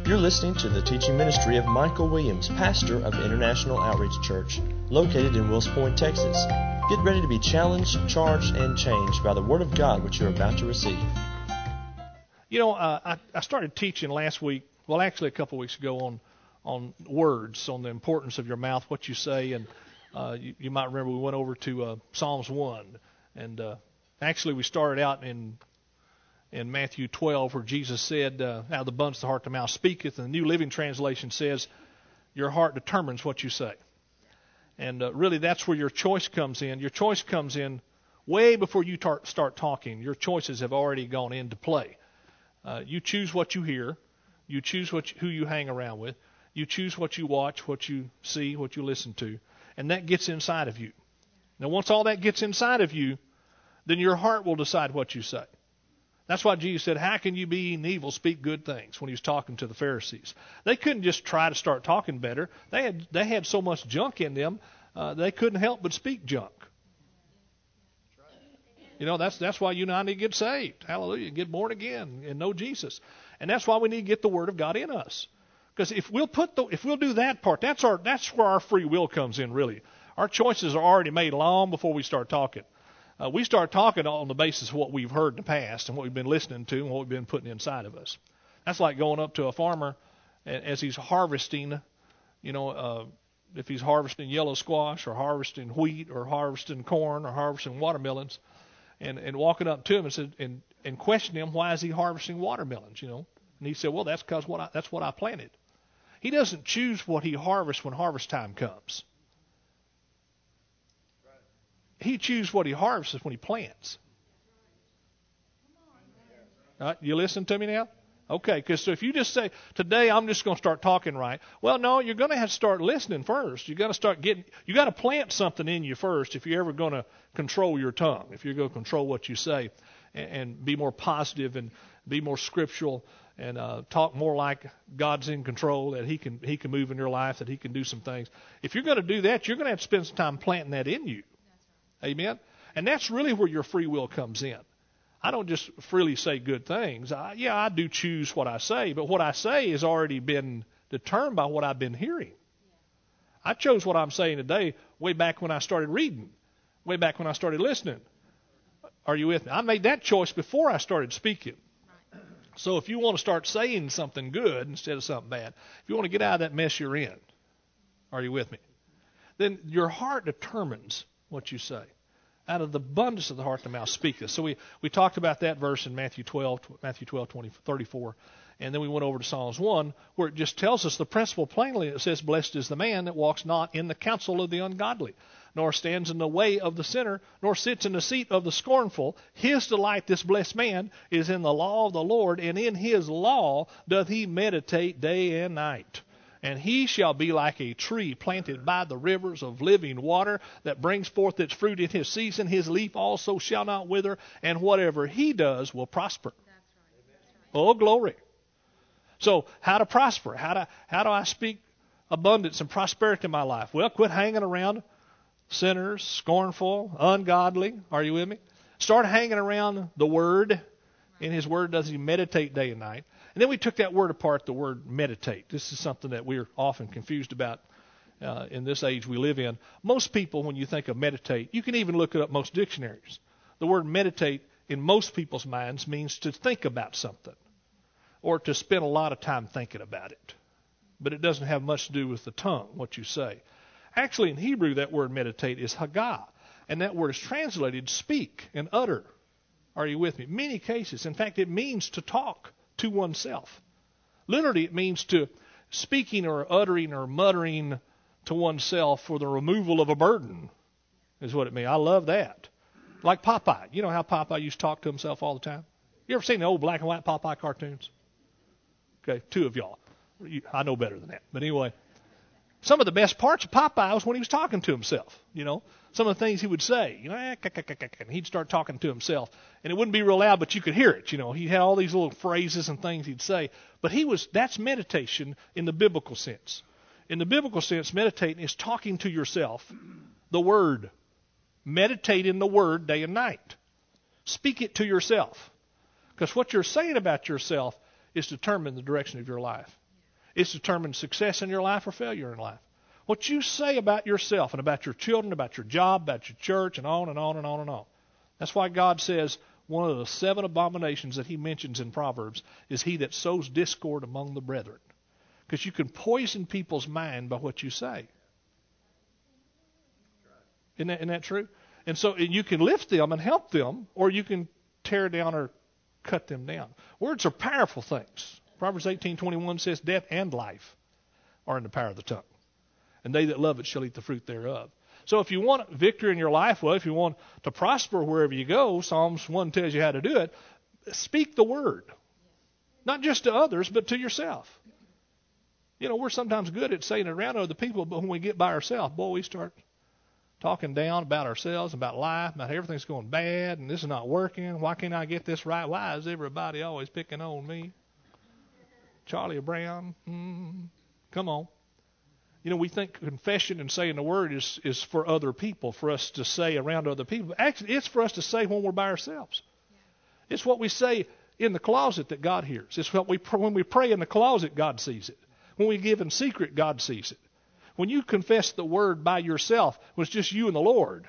You're listening to the teaching ministry of Michael Williams, pastor of International Outreach Church, located in Wills Point, Texas. Get ready to be challenged, charged, and changed by the Word of God which you're about to receive. You know, I started teaching last week, well, actually a couple weeks ago, on words, on the importance of your mouth, what you say, and you might remember we went over to Psalms 1, and actually we started out in Matthew 12 where Jesus said, out of the abundance of the heart the mouth speaketh, and the New Living Translation says, your heart determines what you say. And really that's where your choice comes in. Your choice comes in way before you start talking. Your choices have already gone into play. You choose what you hear. You choose who you hang around with. You choose what you watch, what you see, what you listen to. And that gets inside of you. Now, once all that gets inside of you, then your heart will decide what you say. That's why Jesus said, how can you be evil, speak good things, when he was talking to the Pharisees. They couldn't just try to start talking better. They had so much junk in them, they couldn't help but speak junk. You know, that's why you and I need to get saved. Hallelujah. Get born again and know Jesus. And that's why we need to get the Word of God in us. Because if we'll do that part, that's where our free will comes in, really. Our choices are already made long before we start talking. We start talking on the basis of what we've heard in the past and what we've been listening to and what we've been putting inside of us. That's like going up to a farmer as he's harvesting, if he's harvesting yellow squash or harvesting wheat or harvesting corn or harvesting watermelons, and walking up to him and questioning him, why is he harvesting watermelons, And he said, well, that's because that's what I planted. He doesn't choose what he harvests when harvest time comes. He chooses what he harvests when he plants. You listen to me now? Okay, because so if you just say, today I'm just going to start talking right. Well, no, you're going to have to start listening first. You got to plant something in you first if you're ever going to control your tongue, if you're going to control what you say and be more positive and be more scriptural and talk more like God's in control, that he can move in your life, that he can do some things. If you're going to do that, you're going to have to spend some time planting that in you. Amen? And that's really where your free will comes in. I don't just freely say good things. I do choose what I say, but what I say has already been determined by what I've been hearing. I chose what I'm saying today way back when I started reading, way back when I started listening. Are you with me? I made that choice before I started speaking. So if you want to start saying something good instead of something bad, if you want to get out of that mess you're in, are you with me? Then your heart determines what you say. Out of the abundance of the heart the mouth speaketh. So we talked about that verse in Matthew 12, 34. And then we went over to Psalms 1, where it just tells us the principle plainly. It says, blessed is the man that walks not in the counsel of the ungodly, nor stands in the way of the sinner, nor sits in the seat of the scornful. His delight, this blessed man, is in the law of the Lord, and in his law doth he meditate day and night. And he shall be like a tree planted by the rivers of living water, that brings forth its fruit in his season. His leaf also shall not wither, and whatever he does will prosper. Oh, glory. So how to prosper? How do I speak abundance and prosperity in my life? Well, quit hanging around sinners, scornful, ungodly. Are you with me? Start hanging around the Word. In his Word does he meditate day and night. And then we took that word apart, the word meditate. This is something that we're often confused about in this age we live in. Most people, when you think of meditate, you can even look it up most dictionaries. The word meditate in most people's minds means to think about something or to spend a lot of time thinking about it. But it doesn't have much to do with the tongue, what you say. Actually, in Hebrew, that word meditate is hagah, and that word is translated speak and utter. Are you with me? Many cases. In fact, it means to talk to oneself. Literally, it means to speaking or uttering or muttering to oneself for the removal of a burden is what it means. I love that. Like Popeye. You know how Popeye used to talk to himself all the time? You ever seen the old black and white Popeye cartoons? Okay, 2 of y'all. I know better than that. But anyway, some of the best parts of Popeye was when he was talking to himself, Some of the things he would say, and he'd start talking to himself. And it wouldn't be real loud, but you could hear it, He had all these little phrases and things he'd say. But that's meditation in the biblical sense. In the biblical sense, meditating is talking to yourself, the Word. Meditate in the Word day and night. Speak it to yourself. Because what you're saying about yourself is determine the direction of your life. It's determined success in your life or failure in life. What you say about yourself and about your children, about your job, about your church, and on and on and on and on. That's why God says one of the 7 abominations that he mentions in Proverbs is he that sows discord among the brethren. Because you can poison people's mind by what you say. Isn't that true? And so you can lift them and help them, or you can tear down or cut them down. Words are powerful things. Proverbs 18:21 says, death and life are in the power of the tongue, and they that love it shall eat the fruit thereof. So if you want victory in your life, well, if you want to prosper wherever you go, Psalms 1 tells you how to do it. Speak the word. Not just to others, but to yourself. You know, we're sometimes good at saying it around other people, but when we get by ourselves, boy, we start talking down about ourselves, about life, about everything's going bad, and this is not working. Why can't I get this right? Why is everybody always picking on me? Charlie Brown, come on. You know, we think confession and saying the word is for other people, for us to say around other people. But actually, it's for us to say when we're by ourselves. It's what we say in the closet that God hears. It's what when we pray in the closet, God sees it. When we give in secret, God sees it. When you confess the word by yourself, when it's just you and the Lord,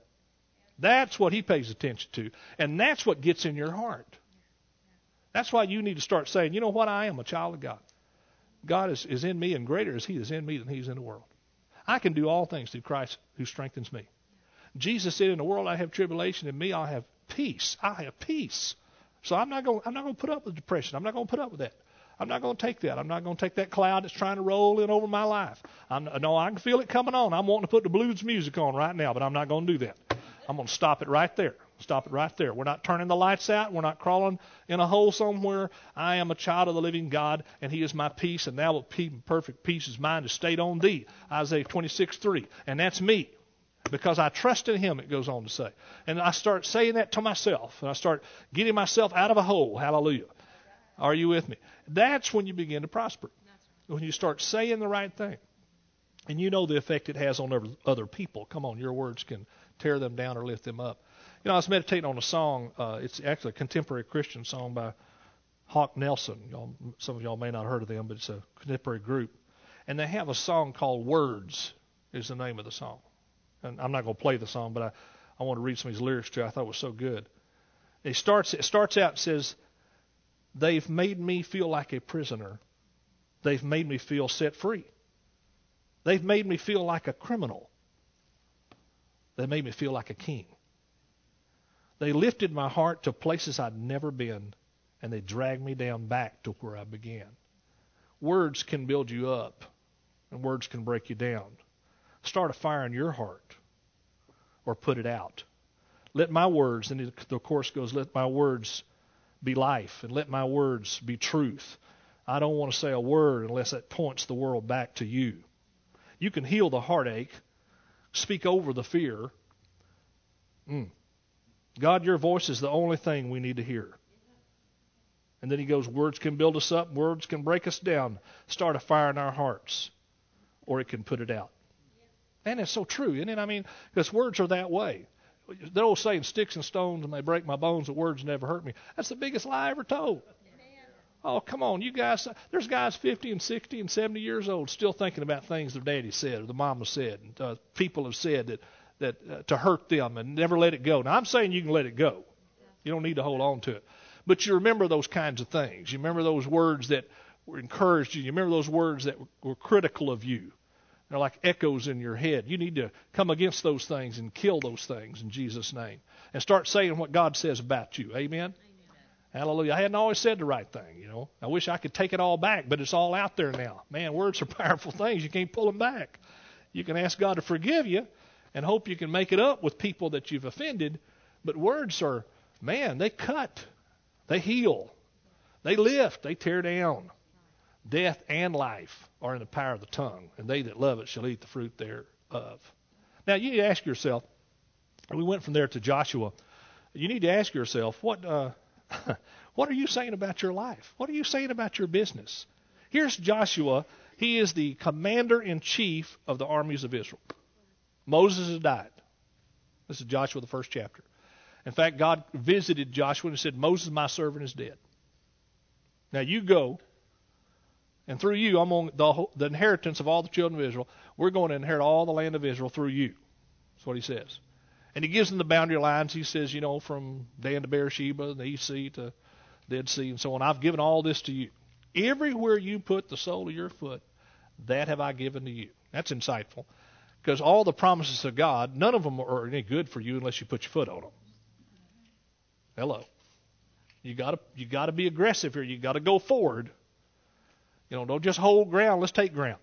that's what he pays attention to. And that's what gets in your heart. That's why you need to start saying, you know what, I am a child of God. God is in me, and greater is he is in me than he is in the world. I can do all things through Christ who strengthens me. Jesus said, in the world I have tribulation, in me I have peace. I have peace. So I'm not going to put up with depression. I'm not going to put up with that. I'm not going to take that. I'm not going to take that cloud that's trying to roll in over my life. I can feel it coming on. I'm wanting to put the blues music on right now, but I'm not going to do that. I'm going to stop it right there. Stop it right there. We're not turning the lights out. We're not crawling in a hole somewhere. I am a child of the living God, and he is my peace, and thou wilt keep perfect peace is mine to stayed on thee. Isaiah 26:3. And that's me. Because I trust in him, it goes on to say. And I start saying that to myself, and I start getting myself out of a hole. Hallelujah. Are you with me? That's when you begin to prosper. When you start saying the right thing. And you know the effect it has on other people. Come on, your words can tear them down or lift them up. You know, I was meditating on a song. It's actually a contemporary Christian song by Hawk Nelson. Some of y'all may not have heard of them, but it's a contemporary group. And they have a song called Words is the name of the song. And I'm not going to play the song, but I want to read some of his lyrics to you. I thought it was so good. It starts out and says, they've made me feel like a prisoner. They've made me feel set free. They've made me feel like a criminal. They made me feel like a king. They lifted my heart to places I'd never been, and they dragged me down back to where I began. Words can build you up, and words can break you down. Start a fire in your heart, or put it out. Let my words, and the chorus goes, let my words be life, and let my words be truth. I don't want to say a word unless it points the world back to you. You can heal the heartache, speak over the fear. God, your voice is the only thing we need to hear. And then he goes, words can build us up, words can break us down. Start a fire in our hearts, or it can put it out. And it's so true, isn't it? I mean, because words are that way. The old saying, sticks and stones may break my bones, but words never hurt me. That's the biggest lie I ever told. Oh, come on, you guys. There's guys 50 and 60 and 70 years old still thinking about things their daddy said or the mama said. And, people have said that to hurt them and never let it go. Now, I'm saying you can let it go. You don't need to hold on to it. But you remember those kinds of things. You remember those words that were encouraged you. You remember those words that were critical of you. They're like echoes in your head. You need to come against those things and kill those things in Jesus' name. And start saying what God says about you. Amen? Hallelujah. I hadn't always said the right thing, you know. I wish I could take it all back, but it's all out there now. Man, words are powerful things. You can't pull them back. You can ask God to forgive you and hope you can make it up with people that you've offended. But words are, man, they cut. They heal. They lift. They tear down. Death and life are in the power of the tongue, and they that love it shall eat the fruit thereof. Now, you need to ask yourself, we went from there to Joshua. You need to ask yourself, what are you saying about your life? What are you saying about your business? Here's Joshua. He is the commander-in-chief of the armies of Israel. Moses has died. This is Joshua, the first chapter. In fact, God visited Joshua and said, Moses, my servant, is dead. Now you go And through you, I'm on the inheritance of all the children of Israel. We're going to inherit all the land of Israel through you. That's what he says. And he gives them the boundary lines. He says, from Dan to Beersheba, the East Sea to Dead Sea, and so on. I've given all this to you. Everywhere you put the sole of your foot, that have I given to you. That's insightful. Because all the promises of God, none of them are any good for you unless you put your foot on them. Hello. You got to be aggressive here. You got to go forward. Don't just hold ground. Let's take ground.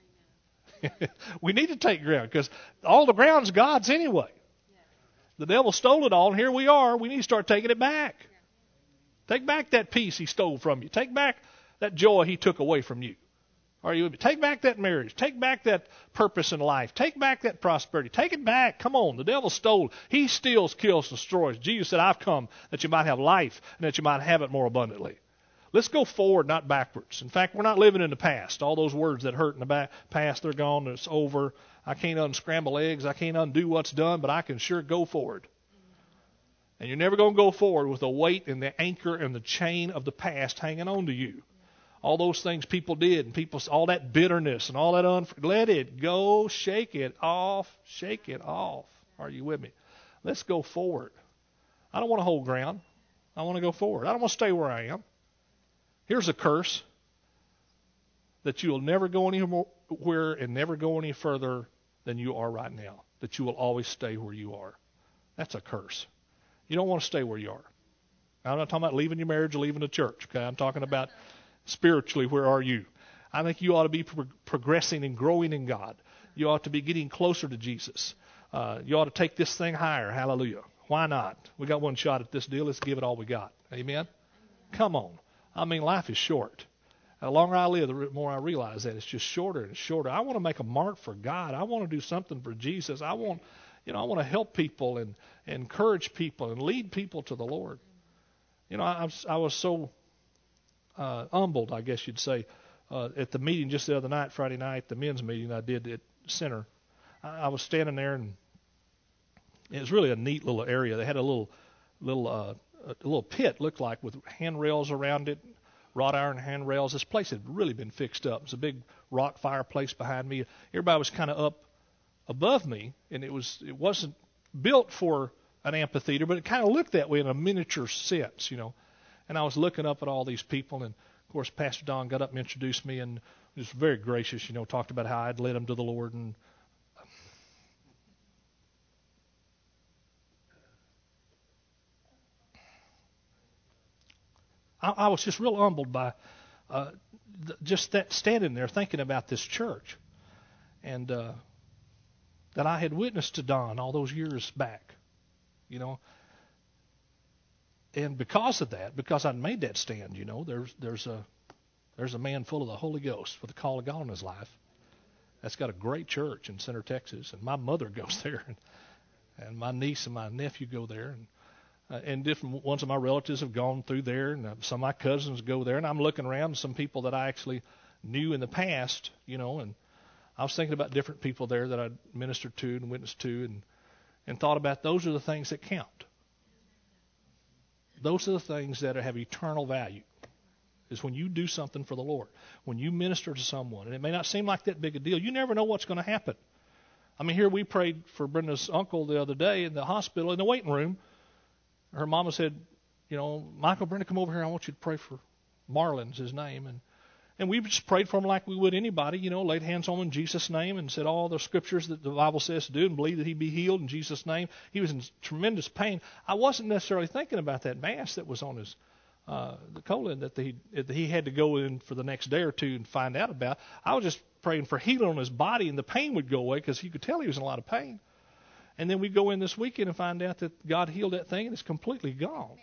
We need to take ground because all the ground's God's anyway. The devil stole it all, and here we are. We need to start taking it back. Take back that peace he stole from you. Take back that joy he took away from you. Are you with me? Take back that marriage. Take back that purpose in life. Take back that prosperity. Take it back. Come on. The devil stole. He steals, kills, destroys. Jesus said, I've come that you might have life and that you might have it more abundantly. Let's go forward, not backwards. In fact, we're not living in the past. All those words that hurt in the past, they're gone. It's over. I can't unscramble eggs. I can't undo what's done, but I can sure go forward. And you're never going to go forward with the weight and the anchor and the chain of the past hanging on to you. All those things people did, and all that bitterness and all that let it go. Shake it off. Shake it off. Are you with me? Let's go forward. I don't want to hold ground. I want to go forward. I don't want to stay where I am. Here's a curse that you will never go anywhere and never go any further than you are right now, that you will always stay where you are. That's a curse. You don't want to stay where you are. I'm not talking about leaving your marriage or leaving the church. Okay, I'm talking about spiritually, where are you? I think you ought to be progressing and growing in God. You ought to be getting closer to Jesus. You ought to take this thing higher. Hallelujah. Why not? We got one shot at this deal. Let's give it all we got. Amen? Come on. I mean, life is short. The longer I live, the more I realize that it's just shorter and shorter. I want to make a mark for God. I want to do something for Jesus. I want to help people and encourage people and lead people to the Lord. I was so humbled, I guess you'd say, at the meeting just the other night, Friday night, the men's meeting I did at Center. I was standing there, and it was really a neat little area. They had a little pit, looked like, with handrails around it, wrought iron handrails. This place had really been fixed up. It was a big rock fireplace behind me. Everybody was kind of up above me, and it wasn't built for an amphitheater, but it kind of looked that way in a miniature sense, And I was looking up at all these people, and of course Pastor Don got up and introduced me, and was very gracious, talked about how I'd led him to the Lord, and I was just real humbled by just that standing there thinking about this church, and that I had witnessed to Don all those years back, And because of that, because I'd made that stand, there's a man full of the Holy Ghost with the call of God in his life. That's got a great church in Center, Texas, and my mother goes there, and my niece and my nephew go there, and different ones of my relatives have gone through there, and some of my cousins go there, and I'm looking around at some people that I actually knew in the past, and I was thinking about different people there that I'd ministered to and witnessed to, and thought about those are the things that count. Those are the things that have eternal value, is when you do something for the Lord, when you minister to someone, and it may not seem like that big a deal. You never know what's going to happen. I mean, here we prayed for Brenda's uncle the other day in the hospital, in the waiting room. Her mama said, Michael, Brenda, come over here. I want you to pray for Marlon's his name. And we just prayed for him like we would anybody, laid hands on him in Jesus' name and said all the scriptures that the Bible says to do and believe that he'd be healed in Jesus' name. He was in tremendous pain. I wasn't necessarily thinking about that mass that was on his the colon that he had to go in for the next day or two and find out about. I was just praying for healing on his body, and the pain would go away because you could tell he was in a lot of pain. And then we go in this weekend and find out that God healed that thing and it's completely gone.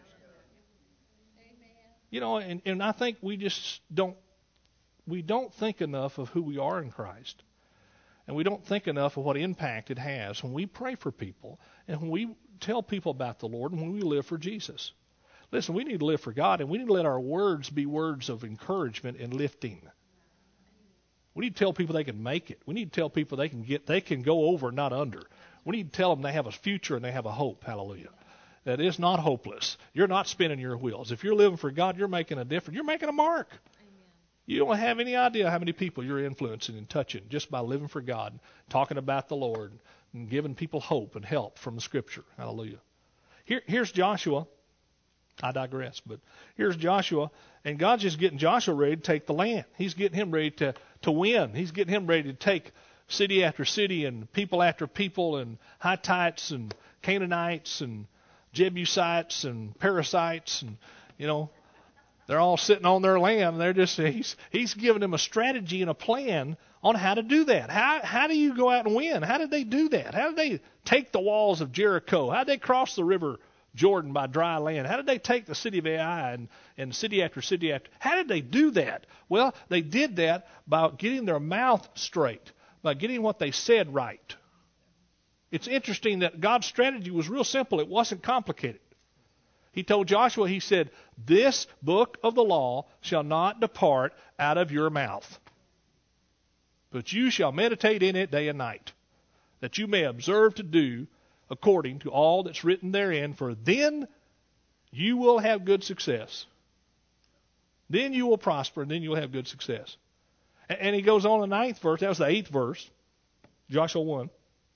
And I think we just don't think enough of who we are in Christ. And we don't think enough of what impact it has when we pray for people and when we tell people about the Lord and when we live for Jesus. Listen, we need to live for God, and we need to let our words be words of encouragement and lifting. We need to tell people they can make it. We need to tell people they can go over, not under. We need to tell them they have a future and they have a hope. Hallelujah. That is not hopeless. You're not spinning your wheels. If you're living for God, you're making a difference. You're making a mark. You don't have any idea how many people you're influencing and touching just by living for God, talking about the Lord, and giving people hope and help from the Scripture. Hallelujah. Here's Joshua. I digress, but here's Joshua, and God's just getting Joshua ready to take the land. He's getting him ready to win. He's getting him ready to take city after city and people after people and Hittites and Canaanites and Jebusites and Perizzites, and they're all sitting on their land. They're just he's giving them a strategy and a plan on how to do that. How do you go out and win? How did they do that? How did they take the walls of Jericho? How did they cross the river Jordan by dry land? How did they take the city of Ai and city after city after? How did they do that? Well, they did that by getting their mouth straight, by getting what they said right. It's interesting that God's strategy was real simple. It wasn't complicated. He told Joshua, he said, "This book of the law shall not depart out of your mouth, but you shall meditate in it day and night, that you may observe to do according to all that's written therein, for then you will have good success." Then you will prosper, and then you'll have good success. And he goes on the 9th verse. That was the 8th verse, Joshua 1.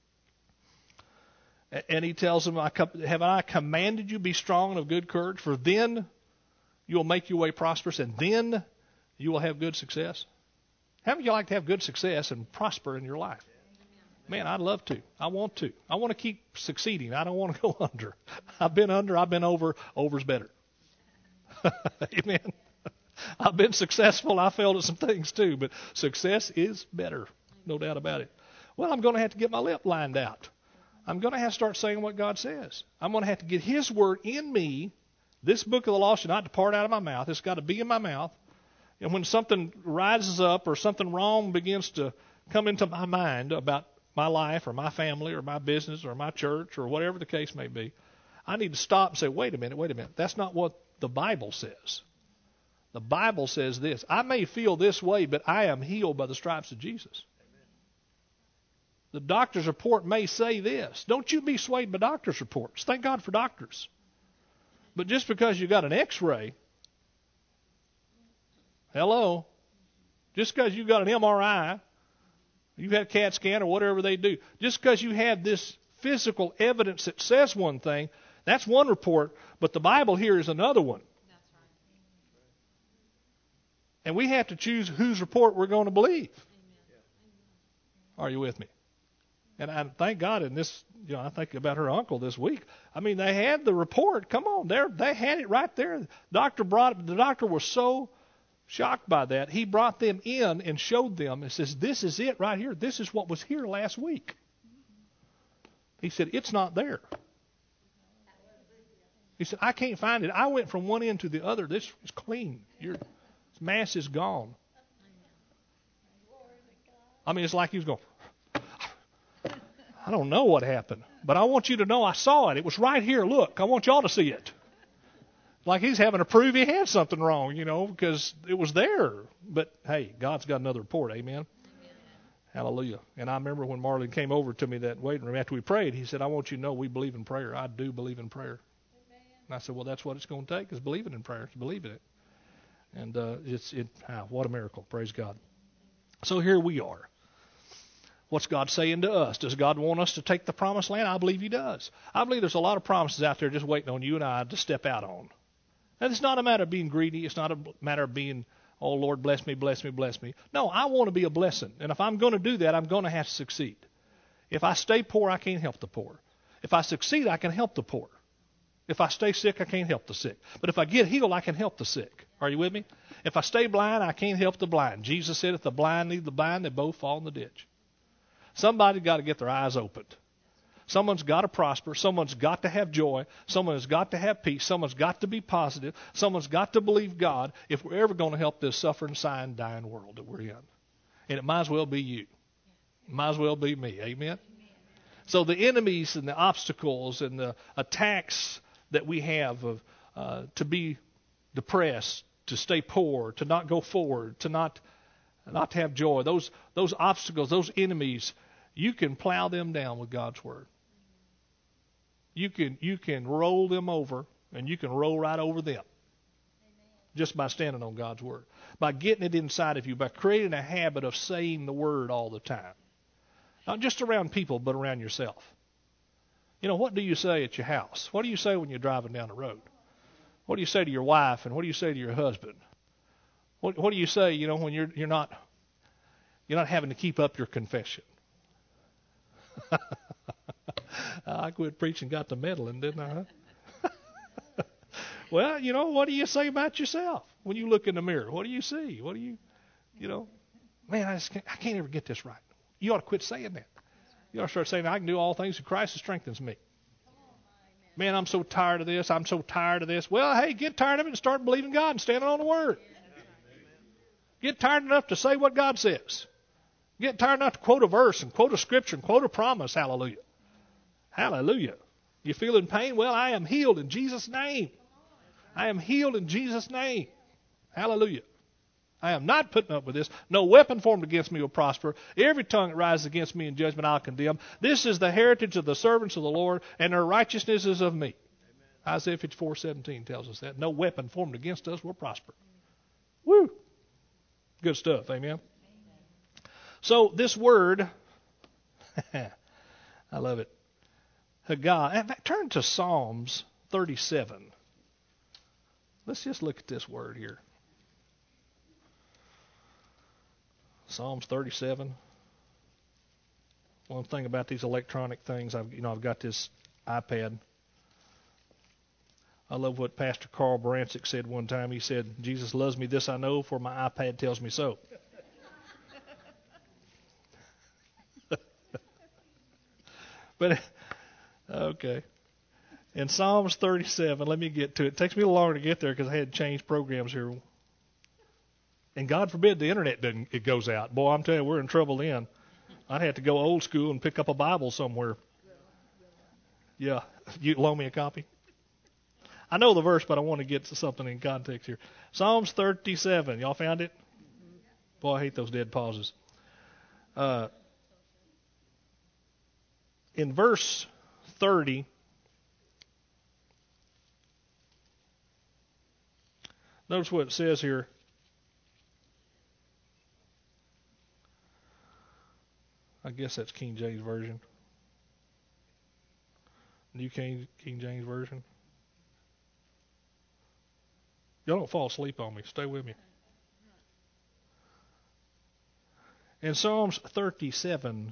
And he tells them, "Have I commanded you, be strong and of good courage? For then you will make your way prosperous, and then you will have good success." How many of you like to have good success and prosper in your life? Man, I'd love to. I want to. I want to keep succeeding. I don't want to go under. I've been under. I've been over. Over's better. Amen. I've been successful. I failed at some things too, but success is better. No doubt about it. Well, I'm going to have to get my lip lined out. I'm going to have to start saying what God says. I'm going to have to get His word in me. This book of the law should not depart out of my mouth. It's got to be in my mouth. And when something rises up or something wrong begins to come into my mind about my life or my family or my business or my church or whatever the case may be, I need to stop and say, wait a minute. That's not what the Bible says. The Bible says this. I may feel this way, but I am healed by the stripes of Jesus. The doctor's report may say this. Don't you be swayed by doctor's reports. Thank God for doctors. But just because you got an x-ray, hello, just because you got an MRI, you had a CAT scan or whatever they do, just because you have this physical evidence that says one thing, that's one report, but the Bible here is another one. That's right. And we have to choose whose report we're going to believe. Amen. Are you with me? And I thank God in this, I think about her uncle this week. I mean, they had the report. Come on, they had it right there. The doctor was so shocked by that. He brought them in and showed them and says, "This is it right here. This is what was here last week." He said, "It's not there." He said, "I can't find it. I went from one end to the other. This is clean. Your mass is gone." I mean, it's like he was going, I don't know what happened, but I want you to know I saw it. It was right here. Look, I want y'all to see it. Like he's having to prove he had something wrong, because it was there. But, hey, God's got another report. Amen? Hallelujah. And I remember when Marlon came over to me that waiting room after we prayed, he said, "I want you to know we believe in prayer. I do believe in prayer." And I said, "Well, that's what it's going to take is believing in prayer, to believe in it." And what a miracle. Praise God. So here we are. What's God saying to us? Does God want us to take the promised land? I believe He does. I believe there's a lot of promises out there just waiting on you and I to step out on. And it's not a matter of being greedy. It's not a matter of being, "Oh, Lord, bless me, bless me, bless me." No, I want to be a blessing. And if I'm going to do that, I'm going to have to succeed. If I stay poor, I can't help the poor. If I succeed, I can help the poor. If I stay sick, I can't help the sick. But if I get healed, I can help the sick. Are you with me? If I stay blind, I can't help the blind. Jesus said if the blind need the blind, they both fall in the ditch. Somebody's got to get their eyes opened. Someone's got to prosper. Someone's got to have joy. Someone's got to have peace. Someone's got to be positive. Someone's got to believe God if we're ever going to help this suffering, sighing, dying world that we're in. And it might as well be you. It might as well be me. Amen? So the enemies and the obstacles and the attacks that we have of to depressed, to stay poor, to not go forward, to not have joy, those obstacles, those enemies, you can plow them down with God's word. You can roll them over, and you can roll right over them just by standing on God's word. by getting it inside of you, by creating a habit of saying the word all the time. Not just around people, but around yourself. You know, what do you say at your house? What do you say when you're driving down the road? What do you say to your wife, and what do you say to your husband? What do you say, you know, when you're not having to keep up your confession? I quit preaching, got to meddling, didn't I? Huh? Well, you know, what do you say about yourself when you look in the mirror? What do you see? What do you know, man, I can't ever get this right. You ought to quit saying that. You ought to start saying, I can do all things through Christ who strengthens me. Man, I'm so tired of this. I'm so tired of this. Well, hey, get tired of it and start believing God and standing on the Word. Get tired enough to say what God says. Get tired enough to quote a verse and quote a scripture and quote a promise. Hallelujah. Hallelujah. You feel in pain? Well, I am healed in Jesus' name. I am healed in Jesus' name. Hallelujah. I am not putting up with this. No weapon formed against me will prosper. Every tongue that rises against me in judgment I'll condemn. This is the heritage of the servants of the Lord, and their righteousness is of me. Amen. Isaiah 54:17 tells us that. No weapon formed against us will prosper. Woo! Good stuff. Amen. Amen. So this word, I love it. Haggah. In fact, turn to Psalms 37. Let's just look at this word here. Psalms 37. One thing about these electronic things, I've got this iPad. I love what Pastor Carl Barancic said one time. He said, Jesus loves me, this I know, for my iPad tells me so. But, okay. In Psalms 37, let me get to it. It takes me a little longer to get there because I had to change programs here. And God forbid the internet it goes out. Boy, I'm telling you, we're in trouble then. I'd have to go old school and pick up a Bible somewhere. Yeah, you loan me a copy? I know the verse, but I want to get to something in context here. Psalms 37. Y'all found it? Boy, I hate those dead pauses. In verse 30, notice what it says here. I guess that's King James Version. New King James Version. Y'all don't fall asleep on me. Stay with me. In Psalms 37,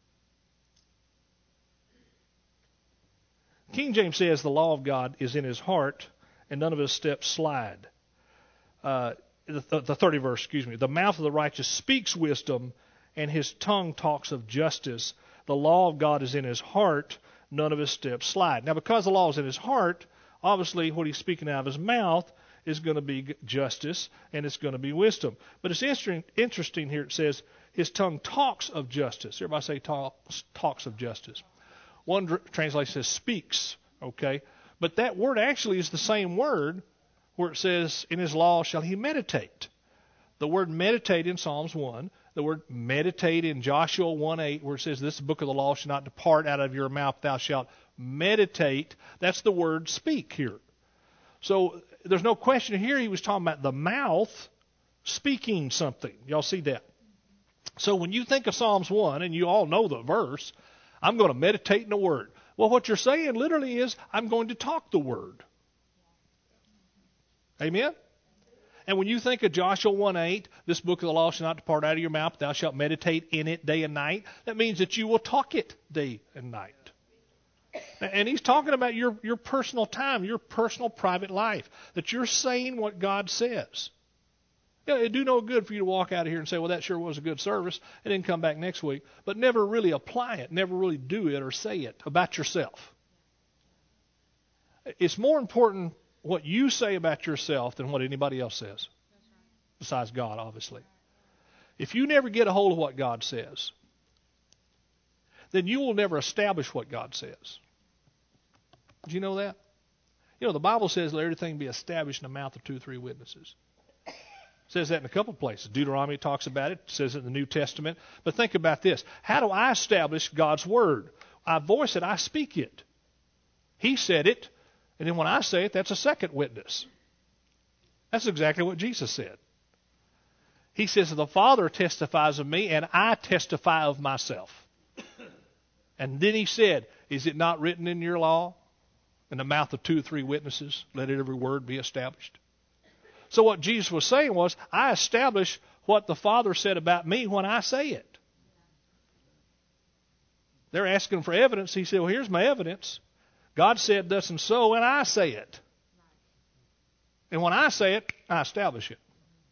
King James says the law of God is in his heart and none of his steps slide. The 30 verse, the mouth of the righteous speaks wisdom and his tongue talks of justice. The law of God is in his heart, none of his steps slide. Now, because the law is in his heart, obviously what he's speaking out of his mouth is going to be justice and it's going to be wisdom. But it's interesting here. It says his tongue talks of justice. Everybody say talks of justice. One translation says speaks, okay? But that word actually is the same word where it says, in his law shall he meditate. The word meditate in Psalms 1, the word meditate in Joshua 1:8, where it says, this book of the law shall not depart out of your mouth, thou shalt meditate. That's the word speak here. So there's no question here he was talking about the mouth speaking something. Y'all see that? So when you think of Psalms 1, and you all know the verse, I'm going to meditate in the Word. Well, what you're saying literally is, I'm going to talk the Word. Amen? And when you think of Joshua 1:8, this book of the law shall not depart out of your mouth, thou shalt meditate in it day and night, that means that you will talk it day and night. And he's talking about your personal time, your personal private life, that you're saying what God says. You know, it'd do no good for you to walk out of here and say, well, that sure was a good service, and then come back next week, but never really apply it, never really do it or say it about yourself. It's more important what you say about yourself than what anybody else says, besides God, obviously. If you never get a hold of what God says, then you will never establish what God says. Did you know that? You know, the Bible says let everything be established in the mouth of 2 or 3 witnesses. It says that in a couple of places. Deuteronomy talks about it. It says it in the New Testament. But think about this. How do I establish God's Word? I voice it. I speak it. He said it. And then when I say it, that's a second witness. That's exactly what Jesus said. He says, the Father testifies of me, and I testify of myself. And then he said, is it not written in your law? In the mouth of 2 or 3 witnesses, let every word be established. So what Jesus was saying was, I establish what the Father said about me when I say it. They're asking for evidence. He said, well, here's my evidence. God said thus and so, and I say it. And when I say it, I establish it.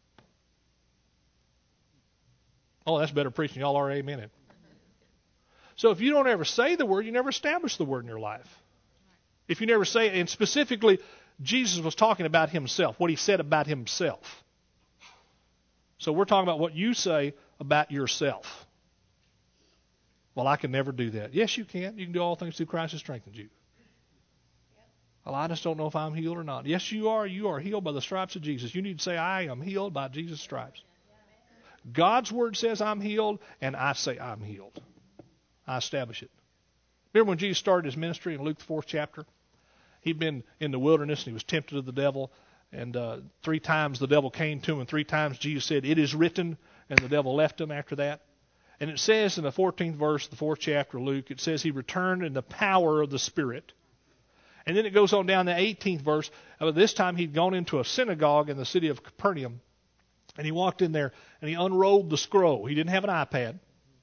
Oh, that's better preaching. Y'all are amen it. So if you don't ever say the word, you never establish the word in your life. If you never say it, and specifically, Jesus was talking about himself, what he said about himself. So we're talking about what you say about yourself. Well, I can never do that. Yes, you can. You can do all things through Christ who strengthens you. Well, I just don't know if I'm healed or not. Yes, you are. You are healed by the stripes of Jesus. You need to say, I am healed by Jesus' stripes. God's word says I'm healed, and I say I'm healed. I establish it. Remember when Jesus started his ministry in Luke the 4th chapter? He'd been in the wilderness, and he was tempted of the devil. And 3 times the devil came to him, and 3 times Jesus said, it is written, and the devil left him after that. And it says in the 14th verse of the 4th chapter of Luke, it says he returned in the power of the Spirit. And then it goes on down the 18th verse. This time he'd gone into a synagogue in the city of Capernaum. And he walked in there and he unrolled the scroll. He didn't have an iPad.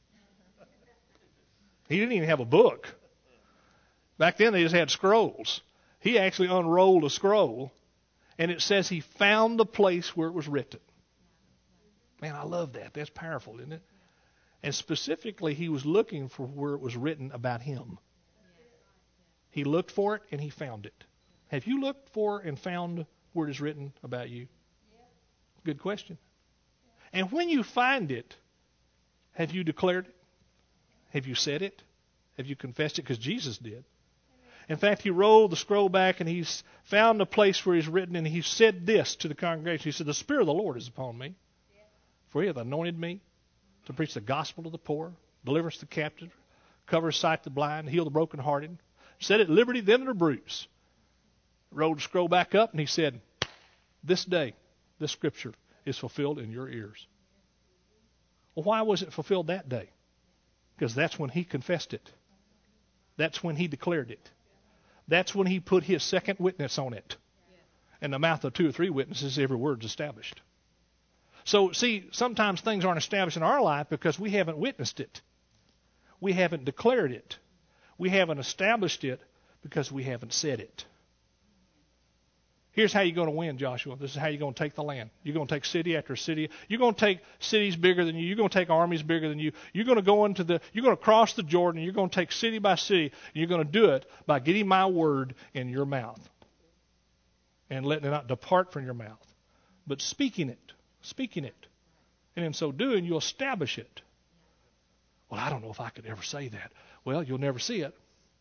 He didn't even have a book. Back then they just had scrolls. He actually unrolled a scroll. And it says he found the place where it was written. Man, I love that. That's powerful, isn't it? And specifically, he was looking for where it was written about him. He looked for it and he found it. Have you looked for and found where it is written about you? Good question. And when you find it, have you declared it? Have you said it? Have you confessed it? Because Jesus did. In fact, he rolled the scroll back and he's found the place where it's written, and he said this to the congregation. He said, the Spirit of the Lord is upon me, for he hath anointed me to preach the gospel to the poor, deliverance to the captive, cover sight to the blind, heal the brokenhearted, set at liberty them that are bruised. Rolled the scroll back up and he said, this day, this scripture is fulfilled in your ears. Well, why was it fulfilled that day? Because that's when he confessed it. That's when he declared it. That's when he put his second witness on it. In the mouth of 2 or 3 witnesses, every word is established. So, see, sometimes things aren't established in our life because we haven't witnessed it. We haven't declared it. We haven't established it because we haven't said it. Here's how you're going to win, Joshua. This is how you're going to take the land. You're going to take city after city. You're going to take cities bigger than you. You're going to take armies bigger than you. You're going to you're going to cross the Jordan. You're going to take city by city. And you're going to do it by getting my word in your mouth and letting it not depart from your mouth, but speaking it. And in so doing, you'll establish it. Well, I don't know if I could ever say that. Well, you'll never see it.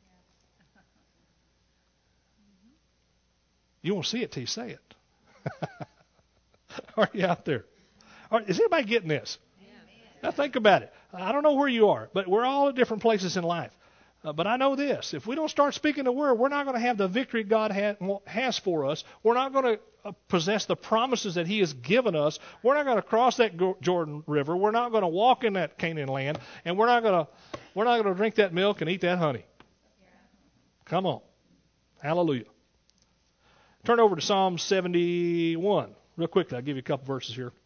You won't see it till you say it. Are you out there? Is anybody getting this? Now think about it. I don't know where you are, but we're all at different places in life. But I know this. If we don't start speaking the word, we're not going to have the victory God has for us. We're not going to possess the promises that he has given us. We're not going to cross that Jordan River. We're not going to walk in that Canaan land. And we're not going to drink that milk and eat that honey. Come on. Hallelujah. Turn over to Psalm 71 real quickly. I'll give you a couple verses here.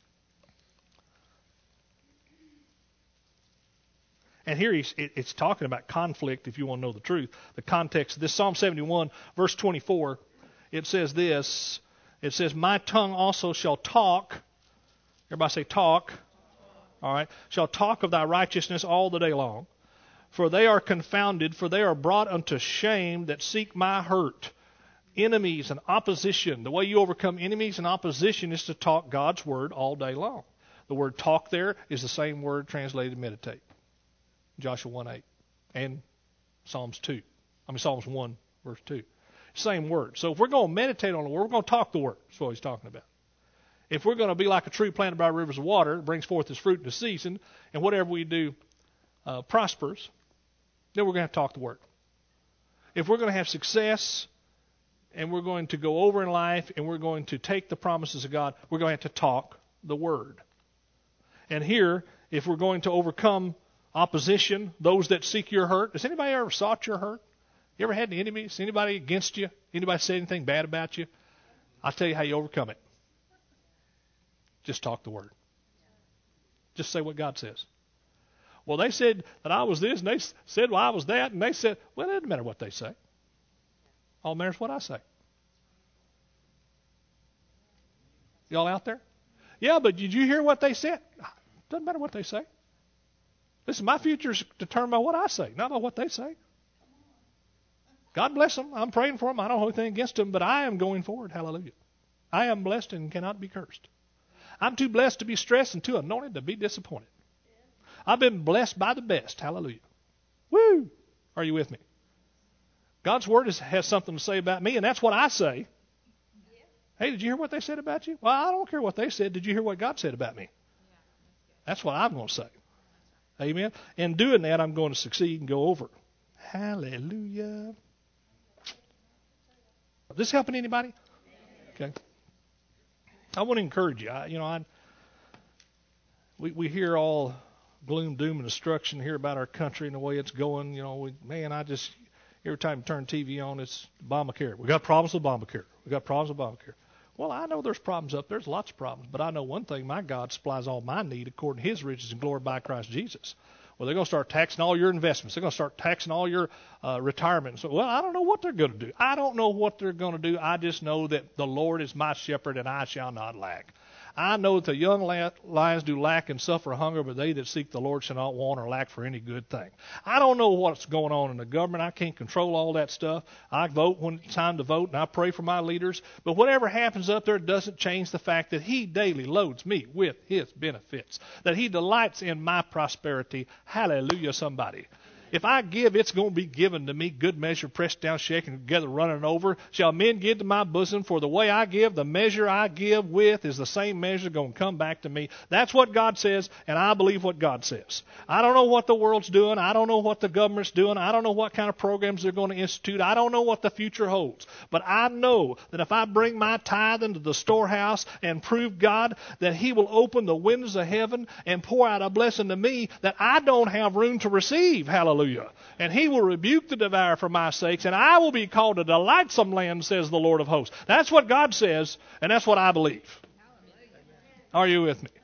And here it's talking about conflict, if you want to know the truth. The context of this Psalm 71, verse 24, it says this. It says, my tongue also shall talk. Everybody say talk. All right. Shall talk of thy righteousness all the day long. For they are confounded, for they are brought unto shame that seek my hurt. Enemies and opposition. The way you overcome enemies and opposition is to talk God's word all day long. The word talk there is the same word translated meditate. Joshua 1:8 and Psalms 1, verse 2. Same word. So if we're going to meditate on the word, we're going to talk the word. That's what he's talking about. If we're going to be like a tree planted by rivers of water, it brings forth its fruit in the season, and whatever we do prospers, then we're going to have to talk the word. If we're going to have success and we're going to go over in life and we're going to take the promises of God, we're going to have to talk the word. And here, if we're going to overcome opposition, those that seek your hurt. Has anybody ever sought your hurt? You ever had any enemies? Anybody against you? Anybody say anything bad about you? I'll tell you how you overcome it. Just talk the word. Just say what God says. Well, they said that I was this, and they said, well, I was that, and they said, well, it doesn't matter what they say. All that matters what I say. Y'all out there? Yeah, but did you hear what they said? Doesn't matter what they say. Listen, my future is determined by what I say, not by what they say. God bless them. I'm praying for them. I don't have anything against them, but I am going forward. Hallelujah. I am blessed and cannot be cursed. I'm too blessed to be stressed and too anointed to be disappointed. I've been blessed by the best. Hallelujah. Woo! Are you with me? God's Word has something to say about me, and that's what I say. Hey, did you hear what they said about you? Well, I don't care what they said. Did you hear what God said about me? That's what I'm going to say. Amen. In doing that, I'm going to succeed and go over. Hallelujah. Is this helping anybody? Okay. I want to encourage you. We hear all gloom, doom, and destruction here about our country and the way it's going. Every time you turn TV on, it's Obamacare. We got problems with Obamacare. Well, I know there's problems up there. There's lots of problems. But I know one thing. My God supplies all my need according to His riches and glory by Christ Jesus. Well, they're going to start taxing all your investments. They're going to start taxing all your retirement. So, well, I don't know what they're going to do. I just know that the Lord is my shepherd and I shall not lack. I know that the young lions do lack and suffer hunger, but they that seek the Lord shall not want or lack for any good thing. I don't know what's going on in the government. I can't control all that stuff. I vote when it's time to vote, and I pray for my leaders. But whatever happens up there doesn't change the fact that He daily loads me with His benefits, that He delights in my prosperity. Hallelujah, somebody. If I give, it's going to be given to me, good measure, pressed down, shaken together, running over. Shall men give to my bosom? For the way I give, the measure I give with is the same measure going to come back to me. That's what God says, and I believe what God says. I don't know what the world's doing. I don't know what the government's doing. I don't know what kind of programs they're going to institute. I don't know what the future holds. But I know that if I bring my tithe into the storehouse and prove God, that He will open the windows of heaven and pour out a blessing to me that I don't have room to receive. Hallelujah. And He will rebuke the devourer for my sakes, and I will be called a delightsome land, says the Lord of hosts. That's what God says, and that's what I believe. Are you with me?